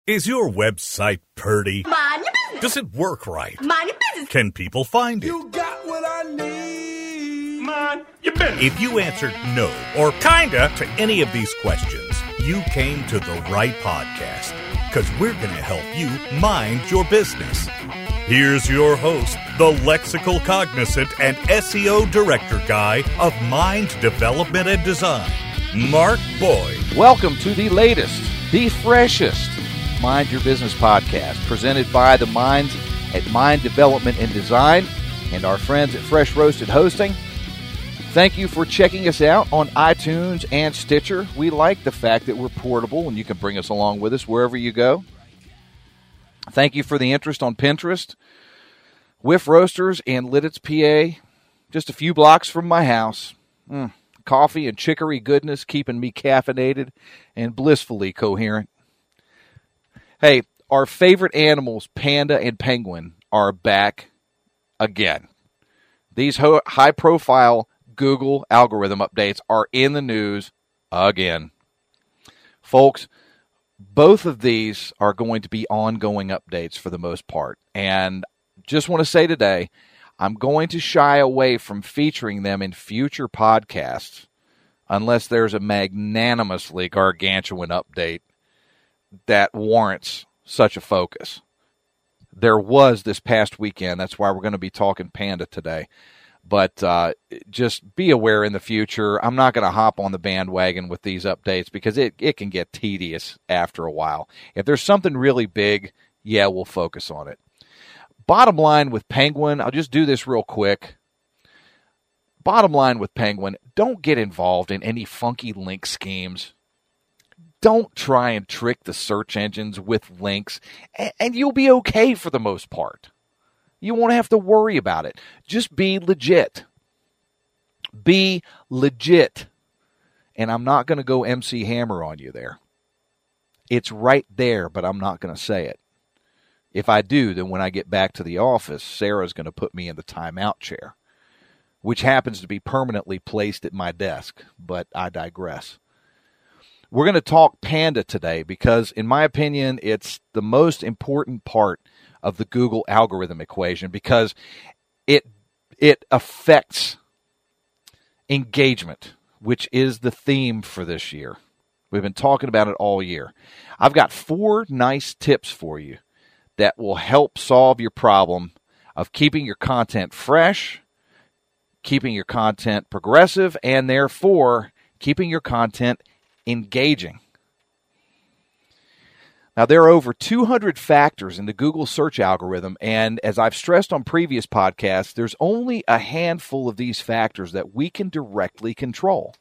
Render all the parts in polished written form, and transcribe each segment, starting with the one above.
Is your website purty? Mind your business. Does it work right? Mind your business. Can people find it? You got what I need. Mind your business. If you answered no or kinda to any of these questions, you came to the right podcast, because we're going to help you mind your business. Here's your host, the lexical cognizant and SEO director guy of Mind Development and Design, Mark Boyd. Welcome to the latest, the freshest Mind Your Business podcast, presented by the minds at Mind Development and Design and our friends at Fresh Roasted Hosting. Thank you for checking us out on iTunes and Stitcher. We like the fact that we're portable and you can bring us along with us wherever you go. Thank you for the interest on Pinterest. Whiff Roasters in Lidditz, PA, just a few blocks from my house. Coffee and chicory goodness keeping me caffeinated and blissfully coherent. Hey, our favorite animals, panda and penguin, are back again. These high-profile Google algorithm updates are in the news again. Folks, both of these are going to be ongoing updates for the most part. And just want to say today, I'm going to shy away from featuring them in future podcasts unless there's a magnanimously gargantuan update that warrants such a focus. There was this past weekend. That's why we're going to be talking panda today. But just be aware in the future, I'm not going to hop on the bandwagon with these updates because it can get tedious after a while. If there's something really big, yeah, we'll focus on it. Bottom line with Penguin, I'll just do this real quick. Bottom line with Penguin, don't get involved in any funky link schemes. Don't try and trick the search engines with links, and you'll be okay for the most part. You won't have to worry about it. Just be legit. Be legit. And I'm not going to go MC Hammer on you there. It's right there, but I'm not going to say it. If I do, then when I get back to the office, Sarah's going to put me in the timeout chair, which happens to be permanently placed at my desk, but I digress. We're going to talk panda today because, in my opinion, it's the most important part of the Google algorithm equation because it affects engagement, which is the theme for this year. We've been talking about it all year. I've got 4 nice tips for you that will help solve your problem of keeping your content fresh, keeping your content progressive, and therefore keeping your content engaging. Now, there are over 200 factors in the Google search algorithm, and as I've stressed on previous podcasts, there's only a handful of these factors that we can directly control.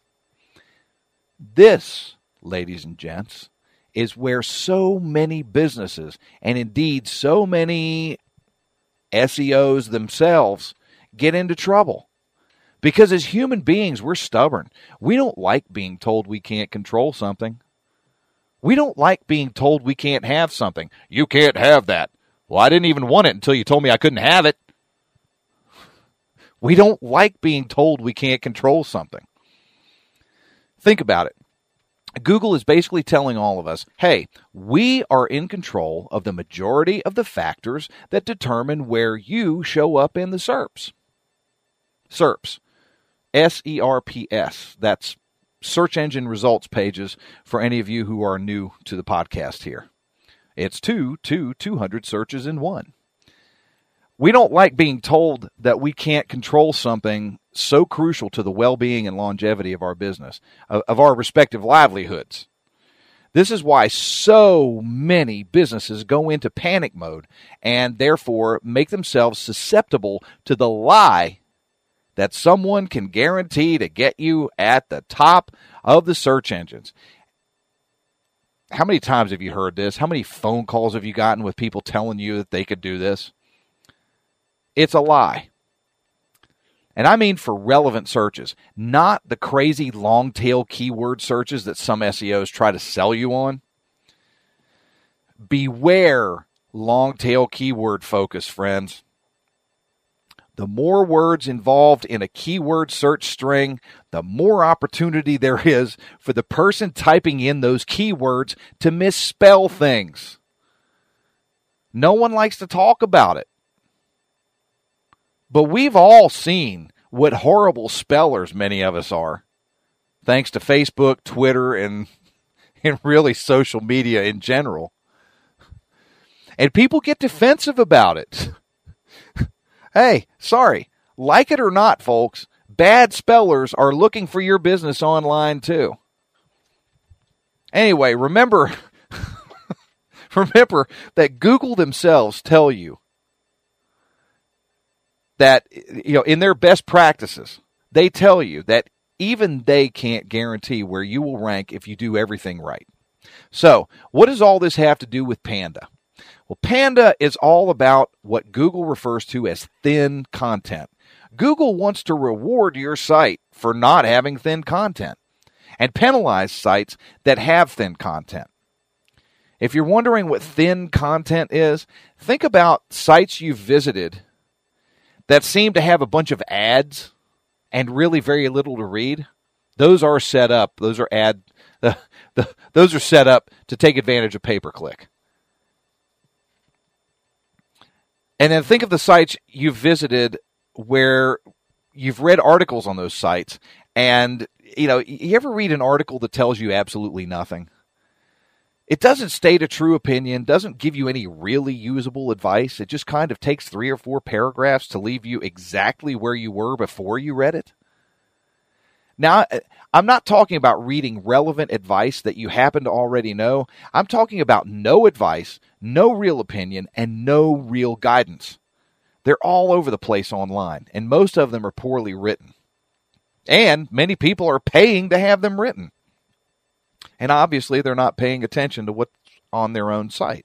This, ladies and gents, is where so many businesses, and indeed so many SEOs themselves, get into trouble. Because as human beings, we're stubborn. We don't like being told we can't control something. We don't like being told we can't have something. You can't have that. Well, I didn't even want it until you told me I couldn't have it. We don't like being told we can't control something. Think about it. Google is basically telling all of us, hey, we are in control of the majority of the factors that determine where you show up in the SERPs. SERPs. SERPs. That's search engine results pages for any of you who are new to the podcast here. It's 200 searches in one. We don't like being told that we can't control something so crucial to the well-being and longevity of our business, of our respective livelihoods. This is why so many businesses go into panic mode and therefore make themselves susceptible to the lie that someone can guarantee to get you at the top of the search engines. How many times have you heard this? How many phone calls have you gotten with people telling you that they could do this? It's a lie. And I mean for relevant searches, not the crazy long-tail keyword searches that some SEOs try to sell you on. Beware long-tail keyword focus, friends. The more words involved in a keyword search string, the more opportunity there is for the person typing in those keywords to misspell things. No one likes to talk about it. But we've all seen what horrible spellers many of us are, thanks to Facebook, Twitter, and really social media in general. And people get defensive about it. Hey, sorry. Like it or not, folks, bad spellers are looking for your business online too. Anyway, remember that Google themselves tell you that, in their best practices, they tell you that even they can't guarantee where you will rank if you do everything right. So, what does all this have to do with Panda? Well, Panda is all about what Google refers to as thin content. Google wants to reward your site for not having thin content and penalize sites that have thin content. If you're wondering what thin content is, think about sites you've visited that seem to have a bunch of ads and really very little to read. Those are set up. Those are those are set up to take advantage of pay-per-click. And then think of the sites you've visited where you've read articles on those sites, and you ever read an article that tells you absolutely nothing? It doesn't state a true opinion, doesn't give you any really usable advice. It just kind of takes 3 or 4 paragraphs to leave you exactly where you were before you read it. Now, I'm not talking about reading relevant advice that you happen to already know. I'm talking about no advice, no real opinion, and no real guidance. They're all over the place online, and most of them are poorly written. And many people are paying to have them written. And obviously, they're not paying attention to what's on their own site.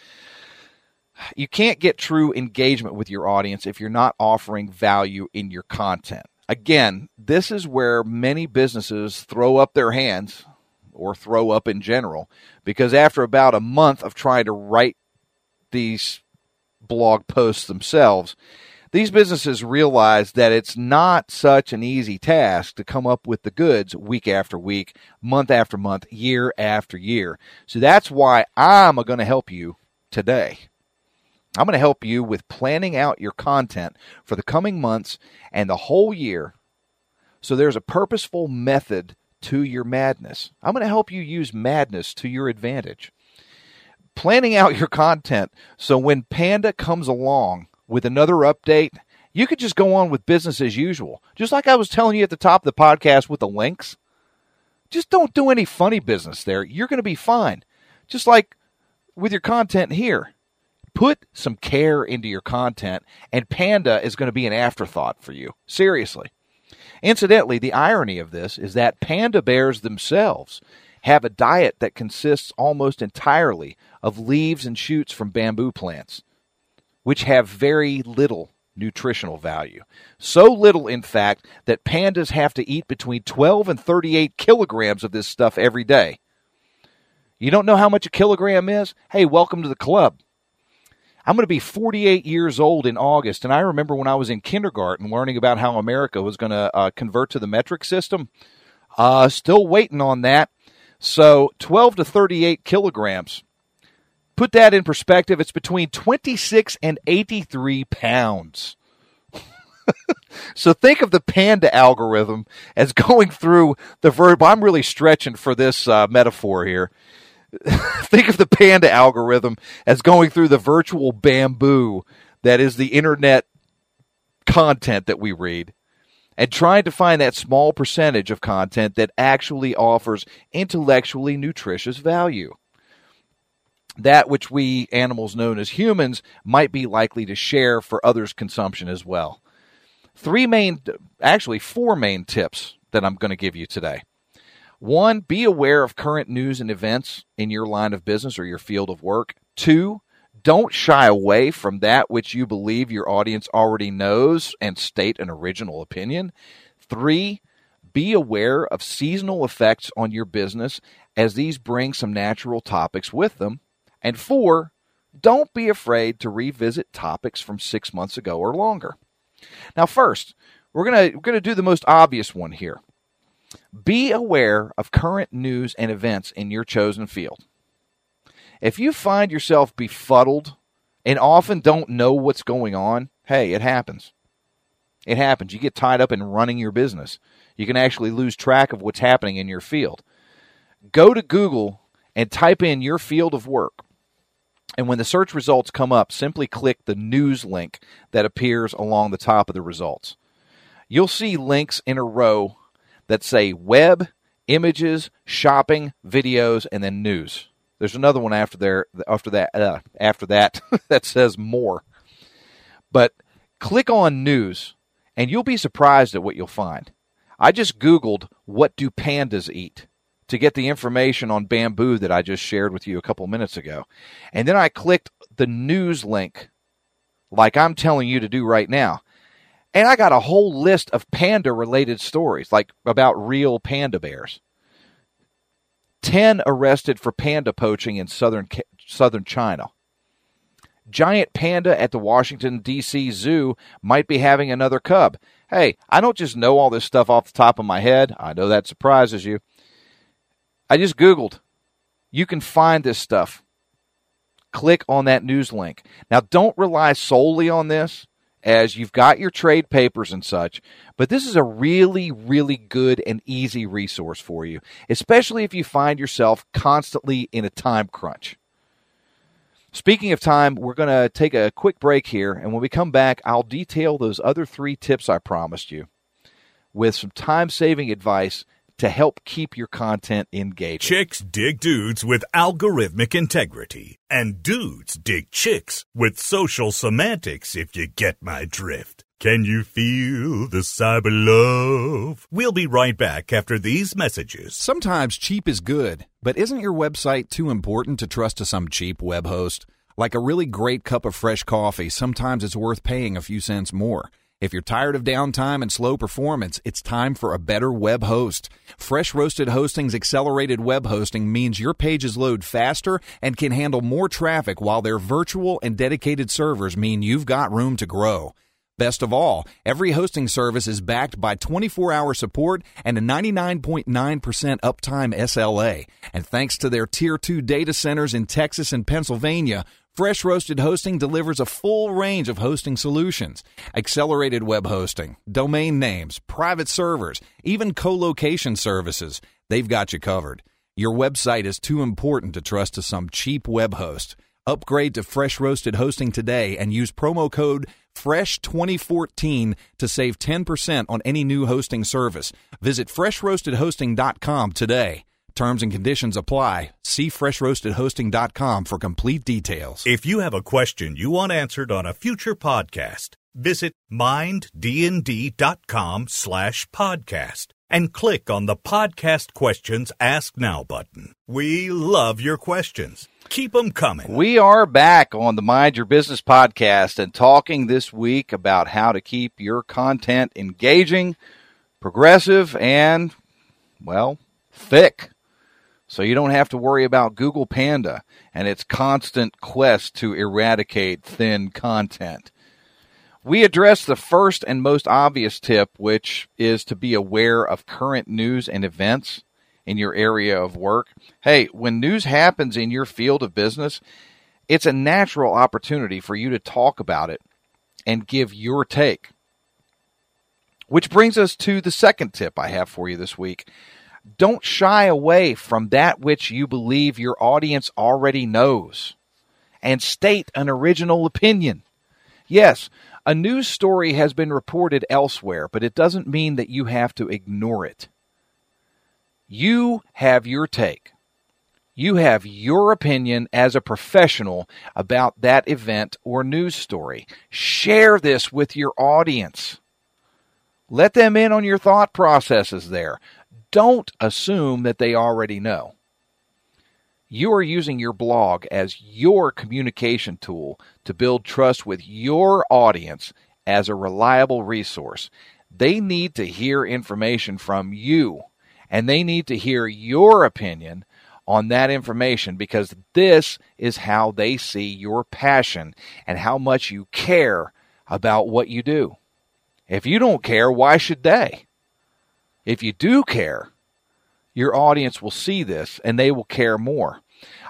You can't get true engagement with your audience if you're not offering value in your content. Again, this is where many businesses throw up their hands, or throw up in general, because after about a month of trying to write these blog posts themselves, these businesses realize that it's not such an easy task to come up with the goods week after week, month after month, year after year. So that's why I'm going to help you today. I'm going to help you with planning out your content for the coming months and the whole year, so there's a purposeful method to your madness. I'm going to help you use madness to your advantage. Planning out your content so when Panda comes along with another update, you could just go on with business as usual. Just like I was telling you at the top of the podcast with the links. Just don't do any funny business there. You're going to be fine. Just like with your content here. Put some care into your content, and Panda is going to be an afterthought for you. Seriously. Incidentally, the irony of this is that panda bears themselves have a diet that consists almost entirely of leaves and shoots from bamboo plants, which have very little nutritional value. So little, in fact, that pandas have to eat between 12 and 38 kilograms of this stuff every day. You don't know how much a kilogram is? Hey, welcome to the club. I'm going to be 48 years old in August, and I remember when I was in kindergarten learning about how America was going to convert to the metric system. Still waiting on that. So 12 to 38 kilograms. Put that in perspective, it's between 26 and 83 pounds. So think of the panda algorithm as going through the verb. I'm really stretching for this metaphor here. Think of the panda algorithm as going through the virtual bamboo that is the internet content that we read, and trying to find that small percentage of content that actually offers intellectually nutritious value. That which we animals known as humans might be likely to share for others' consumption as well. 4 main tips that I'm going to give you today. 1, be aware of current news and events in your line of business or your field of work. 2, don't shy away from that which you believe your audience already knows and state an original opinion. 3, be aware of seasonal effects on your business as these bring some natural topics with them. And 4, don't be afraid to revisit topics from 6 months ago or longer. Now first, we're going to do the most obvious one here. Be aware of current news and events in your chosen field. If you find yourself befuddled and often don't know what's going on, hey, it happens. It happens. You get tied up in running your business. You can actually lose track of what's happening in your field. Go to Google and type in your field of work. And when the search results come up, simply click the news link that appears along the top of the results. You'll see links in a row that say web, images, shopping, videos, and then news. There's another one after that that says more. But click on news, and you'll be surprised at what you'll find. I just Googled, what do pandas eat, to get the information on bamboo that I just shared with you a couple minutes ago. And then I clicked the news link, like I'm telling you to do right now. And I got a whole list of panda-related stories, like about real panda bears. 10 arrested for panda poaching in southern China. Giant panda at the Washington, D.C. Zoo might be having another cub. Hey, I don't just know all this stuff off the top of my head. I know that surprises you. I just Googled. You can find this stuff. Click on that news link. Now, don't rely solely on this, as you've got your trade papers and such, but this is a really, really good and easy resource for you, especially if you find yourself constantly in a time crunch. Speaking of time, we're going to take a quick break here, and when we come back, I'll detail those other 3 tips I promised you with some time-saving advice to help keep your content engaged. Chicks dig dudes with algorithmic integrity, and dudes dig chicks with social semantics, if you get my drift. Can you feel the cyber love? We'll be right back after these messages. Sometimes cheap is good, but isn't your website too important to trust to some cheap web host? Like a really great cup of fresh coffee, sometimes it's worth paying a few cents more. If you're tired of downtime and slow performance, it's time for a better web host. Fresh Roasted Hosting's accelerated web hosting means your pages load faster and can handle more traffic, while their virtual and dedicated servers mean you've got room to grow. Best of all, every hosting service is backed by 24-hour support and a 99.9% uptime SLA. And thanks to their Tier 2 data centers in Texas and Pennsylvania, Fresh Roasted Hosting delivers a full range of hosting solutions. Accelerated web hosting, domain names, private servers, even co-location services. They've got you covered. Your website is too important to trust to some cheap web host. Upgrade to Fresh Roasted Hosting today and use promo code FRESH2014 to save 10% on any new hosting service. Visit FreshRoastedHosting.com today. Terms and conditions apply. See FreshRoastedHosting.com for complete details. If you have a question you want answered on a future podcast, visit minddnd.com/podcast and click on the Podcast Questions Ask Now button. We love your questions. Keep them coming. We are back on the Mind Your Business podcast and talking this week about how to keep your content engaging, progressive, and, well, thick. So you don't have to worry about Google Panda and its constant quest to eradicate thin content. We address the first and most obvious tip, which is to be aware of current news and events in your area of work. Hey, when news happens in your field of business, it's a natural opportunity for you to talk about it and give your take. Which brings us to the second tip I have for you this week. Don't shy away from that which you believe your audience already knows, and state an original opinion. Yes, a news story has been reported elsewhere, but it doesn't mean that you have to ignore it. You have your take. You have your opinion as a professional about that event or news story. Share this with your audience. Let them in on your thought processes there. Don't assume that they already know. You are using your blog as your communication tool to build trust with your audience as a reliable resource. They need to hear information from you, and they need to hear your opinion on that information, because this is how they see your passion and how much you care about what you do. If you don't care, why should they? If you do care, your audience will see this and they will care more.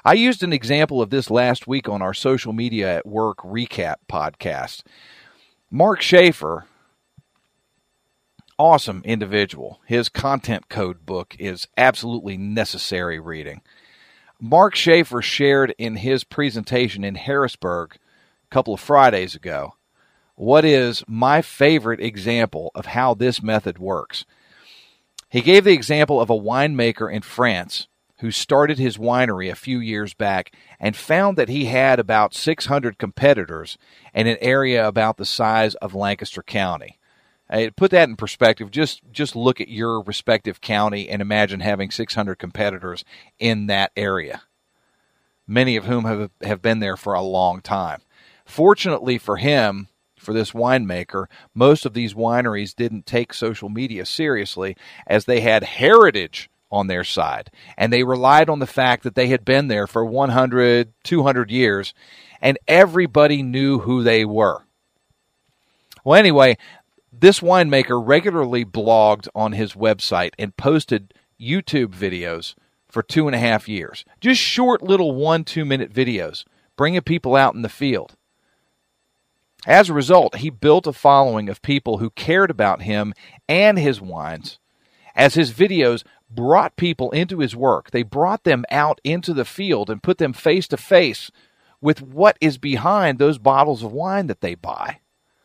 I used an example of this last week on our Social Media at Work recap podcast. Mark Schaefer, awesome individual. His content code book is absolutely necessary reading. Mark Schaefer shared in his presentation in Harrisburg a couple of Fridays ago what is my favorite example of how this method works. He gave the example of a winemaker in France who started his winery a few years back and found that he had about 600 competitors in an area about the size of Lancaster County. Put that in perspective. Just look at your respective county and imagine having 600 competitors in that area, many of whom have been there for a long time. Fortunately for him, for this winemaker, most of these wineries didn't take social media seriously as they had heritage on their side, and they relied on the fact that they had been there for 100, 200 years, and everybody knew who they were. Well, anyway, this winemaker regularly blogged on his website and posted YouTube videos for 2.5 years. Just short little 1-2 minute videos, bringing people out in the field. As a result, he built a following of people who cared about him and his wines, as his videos brought people into his work. They brought them out into the field and put them face to face with what is behind those bottles of wine that they buy.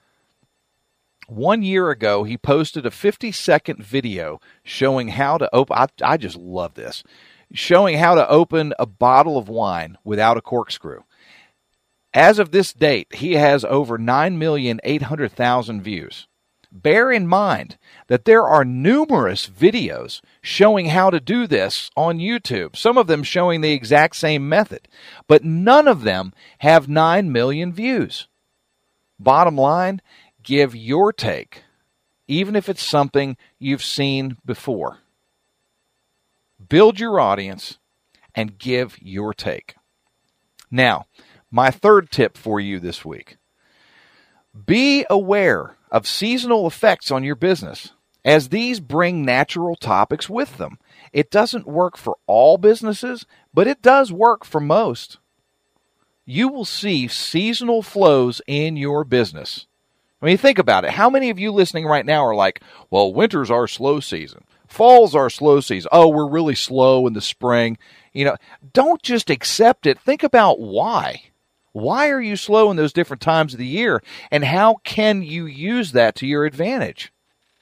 1 year ago, he posted a 50-second video showing how to open, I just love this, showing how to open a bottle of wine without a corkscrew. As of this date, he has over 9,800,000 views. Bear in mind that there are numerous videos showing how to do this on YouTube, some of them showing the exact same method, but none of them have 9 million views. Bottom line, give your take, even if it's something you've seen before. Build your audience and give your take. Now, my third tip for you this week. Be aware of seasonal effects on your business, as these bring natural topics with them. It doesn't work for all businesses, but it does work for most. You will see seasonal flows in your business. I mean, think about it. How many of you listening right now are like, well, winter's our slow season. Fall's our slow season. Oh, we're really slow in the spring. Don't just accept it. Think about why. Why are you slow in those different times of the year, and how can you use that to your advantage?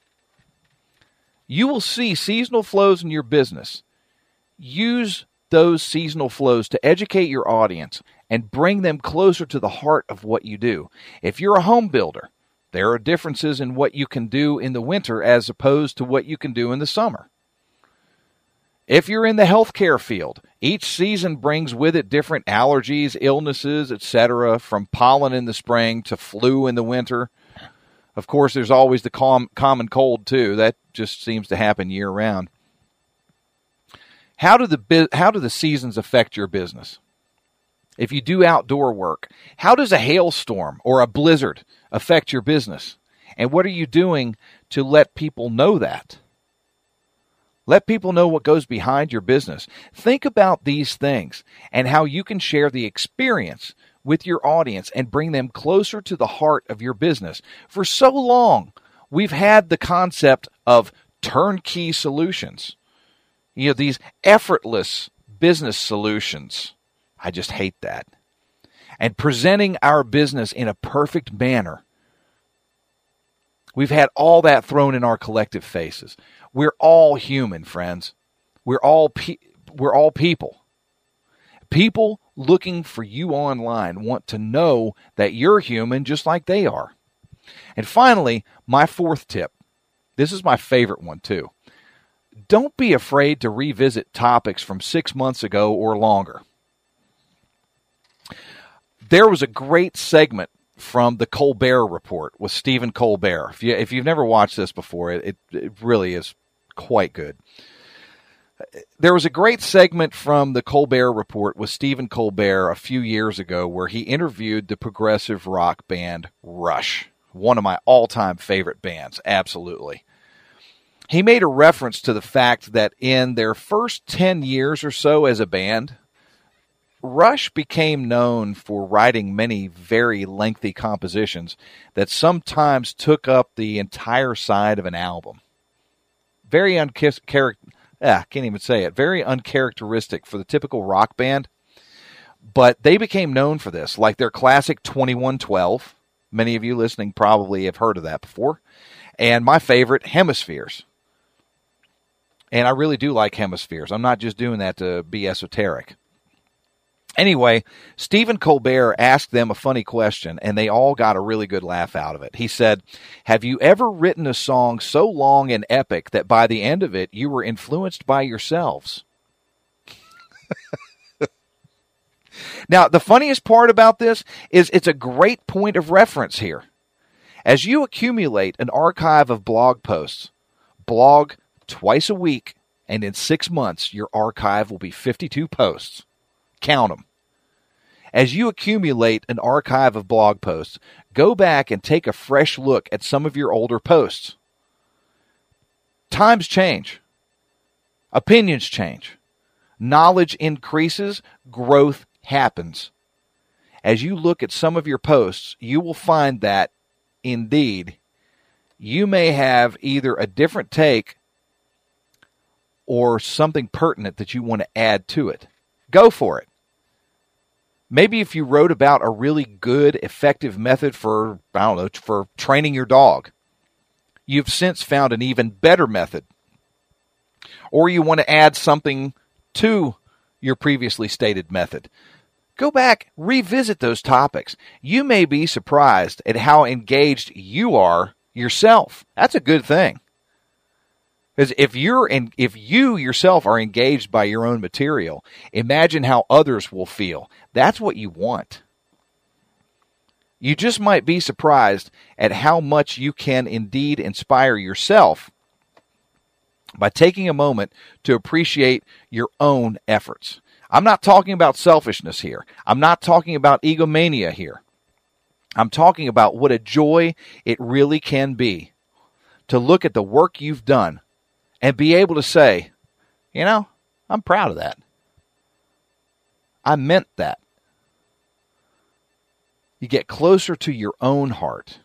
You will see seasonal flows in your business. Use those seasonal flows to educate your audience and bring them closer to the heart of what you do. If you're a home builder, there are differences in what you can do in the winter as opposed to what you can do in the summer. If you're in the healthcare field, each season brings with it different allergies, illnesses, etc., from pollen in the spring to flu in the winter. Of course, there's always the common cold, too. That just seems to happen year-round. How do the seasons affect your business? If you do outdoor work, how does a hailstorm or a blizzard affect your business? And what are you doing to let people know that? Let people know what goes behind your business. Think about these things and how you can share the experience with your audience and bring them closer to the heart of your business. For so long, we've had the concept of turnkey solutions. These effortless business solutions. I just hate that. And presenting our business in a perfect manner. We've had all that thrown in our collective faces. We're all human, friends. We're all people. People looking for you online want to know that you're human just like they are. And finally, my fourth tip. This is my favorite one too. Don't be afraid to revisit topics from 6 months ago or longer. There was a great segment from the Colbert Report with Stephen Colbert. If you've never watched this before, it really is quite good. There was a great segment from the Colbert Report with Stephen Colbert a few years ago where he interviewed the progressive rock band Rush, one of my all-time favorite bands, absolutely. He made a reference to the fact that in their first 10 years or so as a band, Rush became known for writing many very lengthy compositions that sometimes took up the entire side of an album. Very very uncharacteristic for the typical rock band. But they became known for this, like their classic 2112. Many of you listening probably have heard of that before. And my favorite, Hemispheres. And I really do like Hemispheres. I'm not just doing that to be esoteric. Anyway, Stephen Colbert asked them a funny question, and they all got a really good laugh out of it. He said, "Have you ever written a song so long and epic that by the end of it, you were influenced by yourselves?" Now, the funniest part about this is it's a great point of reference here. As you accumulate an archive of blog posts, blog twice a week, and in 6 months, your archive will be 52 posts. Count them. As you accumulate an archive of blog posts, go back and take a fresh look at some of your older posts. Times change. Opinions change. Knowledge increases. Growth happens. As you look at some of your posts, you will find that, indeed, you may have either a different take or something pertinent that you want to add to it. Go for it. Maybe if you wrote about a really good, effective method for training your dog, you've since found an even better method. Or you want to add something to your previously stated method. Go back, revisit those topics. You may be surprised at how engaged you are yourself. That's a good thing. Because if you yourself are engaged by your own material, imagine how others will feel. That's what you want. You just might be surprised at how much you can indeed inspire yourself by taking a moment to appreciate your own efforts. I'm not talking about selfishness here. I'm not talking about egomania here. I'm talking about what a joy it really can be to look at the work you've done and be able to say, I'm proud of that. I meant that. You get closer to your own heart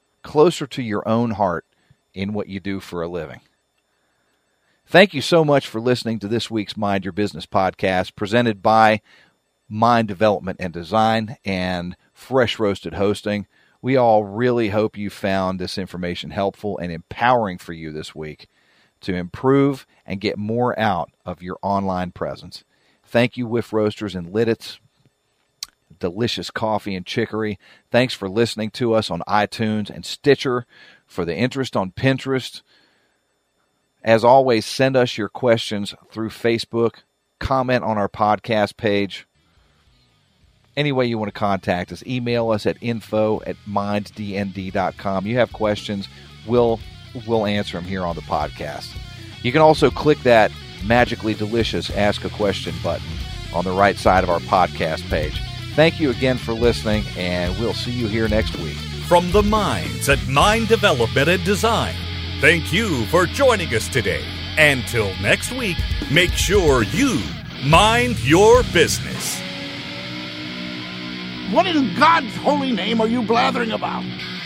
in what you do for a living. Thank you so much for listening to this week's Mind Your Business podcast, presented by Mind Development and Design and Fresh Roasted Hosting. We all really hope you found this information helpful and empowering for you this week to improve and get more out of your online presence. Thank you, Whiff Roasters and Lidditz. Delicious coffee and chicory. Thanks for listening to us on iTunes and Stitcher, for the interest on Pinterest. As always, send us your questions through Facebook. Comment on our podcast page. Any way you want to contact us, email us at info@minddnd.com. You have questions, we'll answer them here on the podcast. You can also click that magically delicious Ask a Question button on the right side of our podcast page. Thank you again for listening, and we'll see you here next week. From the minds at Mind Development and Design, thank you for joining us today. Until next week, make sure you mind your business. What in God's holy name are you blathering about?